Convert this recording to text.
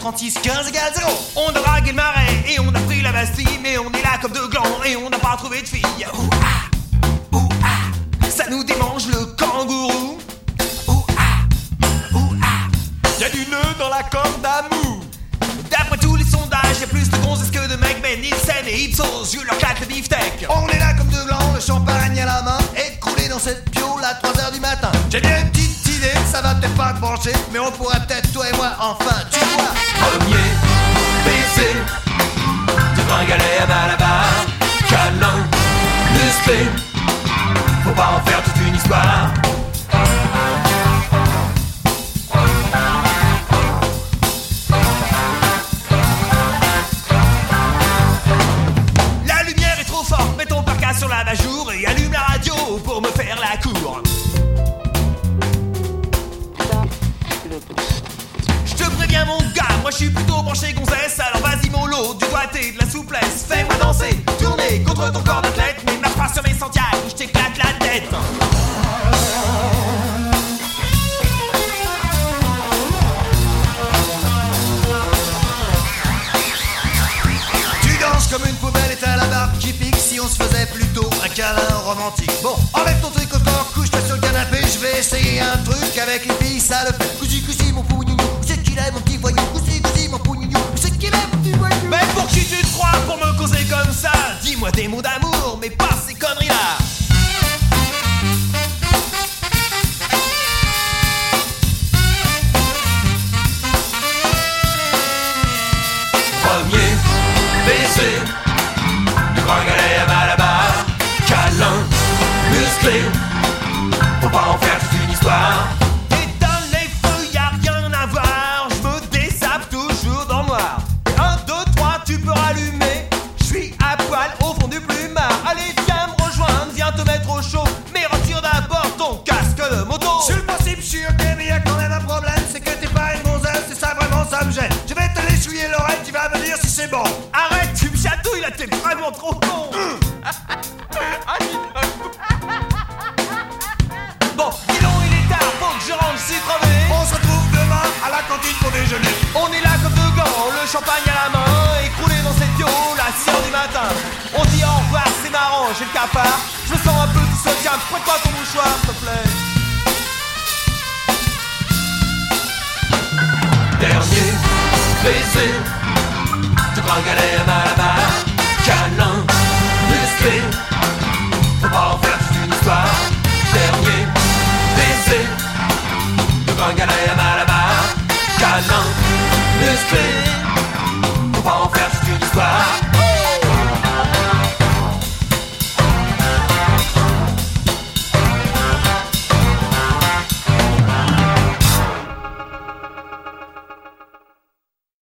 36, 15 égale 0. On a dragué le marais et on a pris la Bastille, mais on est là comme deux glands et on n'a pas trouvé de fille. Ça nous démange le kangourou. Y'a du nœud dans la corde à mou. D'après tous les sondages, y'a plus de gonzesses que de mecs, mais Nielsen et Ipsos, je leur claque le beefsteak. On est là comme deux glands, le champagne à la main, écroulé dans cette piole à 3h du matin. J'ai bien une petite idée, ça va peut-être pas te brancher, mais on pourrait peut-être, toi et moi, enfin, tu vois. Premier baiser, de Gringalet à Malabar, câlin, musclé, faut pas en faire toute une histoire. La lumière est trop forte, mets ton parka sur la bajour et allume la radio pour me faire la cour. Je te préviens mon gars, moi je suis plutôt branché gonzesse, alors vas-y mon lot, du doigté, de la souplesse, fais-moi danser, tourner contre ton corps d'athlète, mais marche pas sur mes sentiers ou je t'éclate la tête. Tu danses comme une poubelle et t'as la barbe qui pique, si on se faisait plutôt un câlin romantique. Bon, enlève ton truc au corps, couche-toi sur le canapé, je vais essayer un truc avec les filles, ça le fait. Cousi, cousi, mon pougnou, où c'est qu'il est mon petit voyou? Cousi, cousi, mon pougnou, où c'est qu'il est mon petit voyou? Mais pour qui tu te crois pour me causer comme ça? Dis-moi des mots d'amour, mais pas ces conneries-là. Premier baiser, de Gringalet à Malabar, câlin, musclé, faut pas en faire toute une histoire. Et dans les feux y'a rien à voir, je me dessape toujours dans le noir. 1, 2, 3, tu peux rallumer, je suis à poil au fond du plumard. Allez viens me rejoindre, viens te mettre au chaud, mais retire d'abord ton casque de moto. Sur le principe, je suis ok, mais y'a quand même un problème, c'est que t'es pas une gonzesse, et ça vraiment ça me gêne. Je vais te l'essuyer l'oreille, tu vas me dire si c'est bon. Arrête, tu me chatouilles là, t'es vraiment trop con. Bon, dis donc il est tard, faut que je rentre, je suis crevé. On se retrouve demain à la cantine pour déjeuner. On est là comme deux gants, le champagne à la main, écroulé dans cette piole à 6h du matin. On dit au revoir, c'est marrant, j'ai le cafard. Je me sens un peu tout seul, tiens, prête-toi ton mouchoir, s'il te plaît. Dernier baiser,